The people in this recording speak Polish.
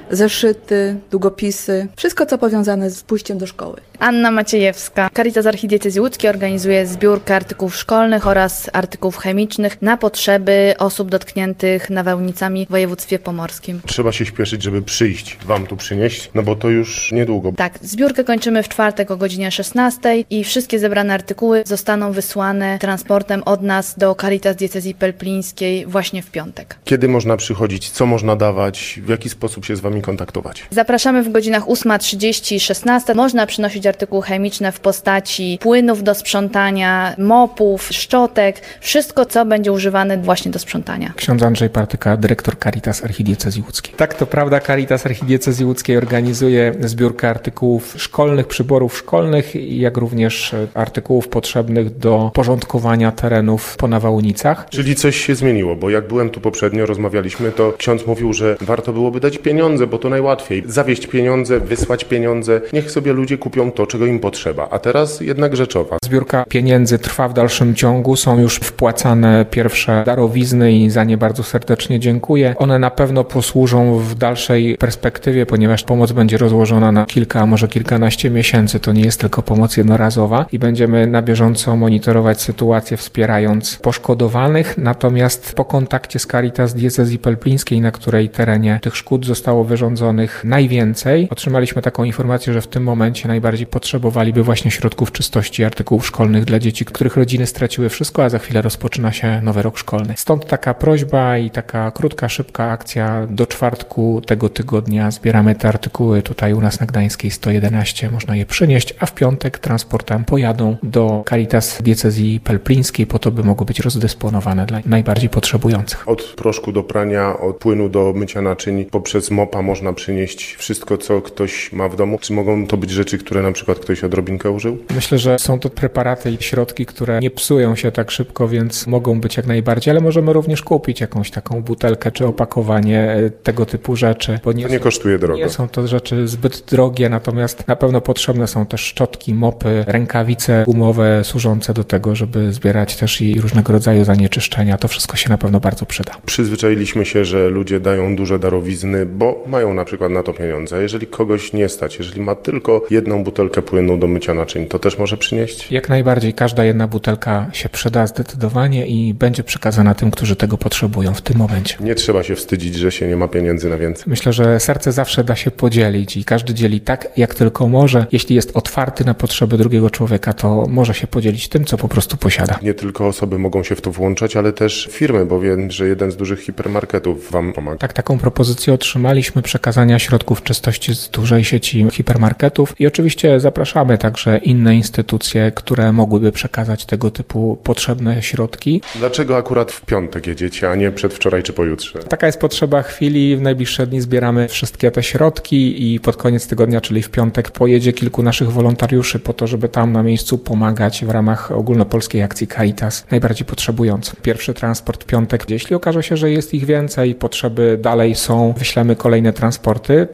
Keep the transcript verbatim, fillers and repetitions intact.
zeszyty, długopisy, wszystko co powiązane z pójściem do szkoły. Anna Maciejewska. Caritas Archidiecezji Łódzkiej organizuje zbiórkę artykułów szkolnych oraz artykułów chemicznych na potrzeby osób dotkniętych nawałnicami w województwie pomorskim. Trzeba się śpieszyć, żeby przyjść, wam tu przynieść, no bo to już niedługo. Tak, zbiórkę kończymy w czwartek o godzinie szesnastej i wszystkie zebrane artykuły zostaną wysłane transportem od nas do Caritas Diecezji Pelplińskiej właśnie w piątek. Kiedy można przychodzić, co można dawać, w jaki sposób się z wami kontaktować? Zapraszamy w godzinach ósma trzydzieści i szesnasta. Można przynosić artykuły chemiczne w postaci płynów do sprzątania, mopów, szczotek, wszystko co będzie używane właśnie do sprzątania. Ksiądz Andrzej Partyka, dyrektor Caritas Archidiecezji Łódzkiej. Tak, to prawda, Caritas Archidiecezji Łódzkiej organizuje zbiórkę artykułów szkolnych, przyborów szkolnych, jak również artykułów potrzebnych do porządkowania terenów po nawałnicach. Czyli coś się zmieniło, bo jak byłem tu poprzednio, rozmawialiśmy, to ksiądz mówił, że warto byłoby dać pieniądze, bo to najłatwiej. Zawieźć pieniądze, wysłać pieniądze, niech sobie ludzie kupią to, czego im potrzeba. A teraz jednak rzeczowa. Zbiórka pieniędzy trwa w dalszym ciągu, są już wpłacane pierwsze darowizny i za nie bardzo serdecznie dziękuję. One na pewno posłużą w dalszej perspektywie, ponieważ pomoc będzie rozłożona na kilka, a może kilkanaście miesięcy. To nie jest tylko pomoc jednorazowa i będziemy na bieżąco monitorować sytuację, wspierając poszkodowanych. Natomiast po kontakcie z Caritas Diecezji Pelplińskiej, na której terenie tych szkód zostało wyrządzonych najwięcej, otrzymaliśmy taką informację, że w tym momencie najbardziej potrzebowaliby właśnie środków czystości i artykułów szkolnych dla dzieci, których rodziny straciły wszystko, a za chwilę rozpoczyna się nowy rok szkolny. Stąd taka prośba i taka krótka, szybka akcja. Do czwartku tego tygodnia zbieramy te artykuły tutaj u nas na Gdańskiej sto jedenaście. Można je przynieść, a w piątek transportem pojadą do Caritas Diecezji Pelplińskiej po to, by mogły być rozdysponowane dla najbardziej potrzebujących. Od proszku do prania, od płynu do mycia naczyń, poprzez mopa można przynieść wszystko, co ktoś ma w domu. Czy mogą to być rzeczy, które na przykład ktoś odrobinkę użył? Myślę, że są to preparaty i środki, które nie psują się tak szybko, więc mogą być jak najbardziej, ale możemy również kupić jakąś taką butelkę czy opakowanie tego typu rzeczy. Bo nie to nie są, kosztuje drogo. Nie są to rzeczy zbyt drogie, natomiast na pewno potrzebne są też szczotki, mopy, rękawice gumowe służące do tego, żeby zbierać też i różnego rodzaju zanieczyszczenia. To wszystko się na pewno bardzo przyda. Przyzwyczailiśmy się, że ludzie dają duże darowizny, bo mają na przykład na to pieniądze. Jeżeli kogoś nie stać, jeżeli ma tylko jedną butelkę płynu do mycia naczyń, to też może przynieść? Jak najbardziej. Każda jedna butelka się przyda zdecydowanie i będzie przekazana tym, którzy tego potrzebują w tym momencie. Nie trzeba się wstydzić, że się nie ma pieniędzy na więcej. Myślę, że serce zawsze da się podzielić i każdy dzieli tak, jak tylko może. Jeśli jest otwarty na potrzeby drugiego człowieka, to może się podzielić tym, co po prostu posiada. Nie tylko osoby mogą się w to włączać, ale też firmy, bo wiem, że jeden z dużych hipermarketów wam pomaga. Tak, taką propozycję otrzymaliśmy przekazania środków czystości z dużej sieci hipermarketów i oczywiście zapraszamy także inne instytucje, które mogłyby przekazać tego typu potrzebne środki. Dlaczego akurat w piątek jedziecie, a nie przedwczoraj czy pojutrze? Taka jest potrzeba chwili. W najbliższe dni zbieramy wszystkie te środki i pod koniec tygodnia, czyli w piątek, pojedzie kilku naszych wolontariuszy po to, żeby tam na miejscu pomagać w ramach ogólnopolskiej akcji Caritas najbardziej potrzebującym. Pierwszy transport w piątek. Jeśli okaże się, że jest ich więcej, potrzeby dalej są, wyślemy kolejne transporty.